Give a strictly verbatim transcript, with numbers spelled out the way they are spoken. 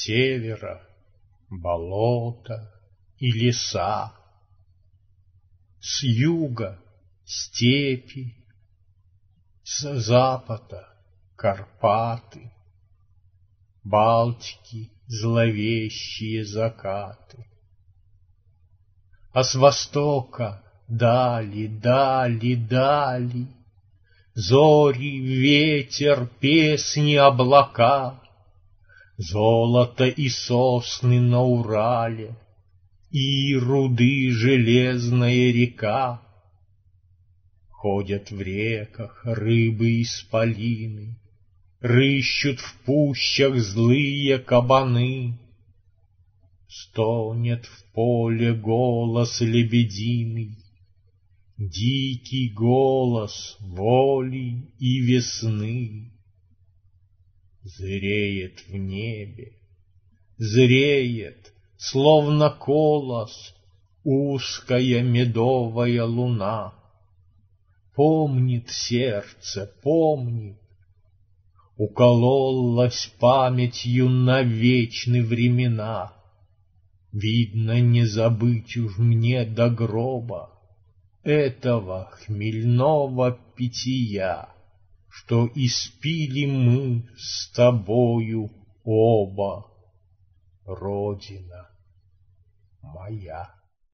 севера болота и леса, с юга степи, с запада Карпаты, Балтики зловещие закаты. А с востока дали, дали, дали, зори, ветер, песни, облака, золото и сосны на Урале, и руды железная река. Ходят в реках рыбы-исполины, рыщут в пущах злые кабаны. Стонет в поле голос лебединый, дикий голос воли и весны. Зреет в небе, зреет, словно колос, узкая медовая луна. Помнит сердце, помнит, укололась памятью на вечные времена. Видно, не забыть уж мне до гроба этого хмельного питья, что испили мы с тобою оба, Родина моя.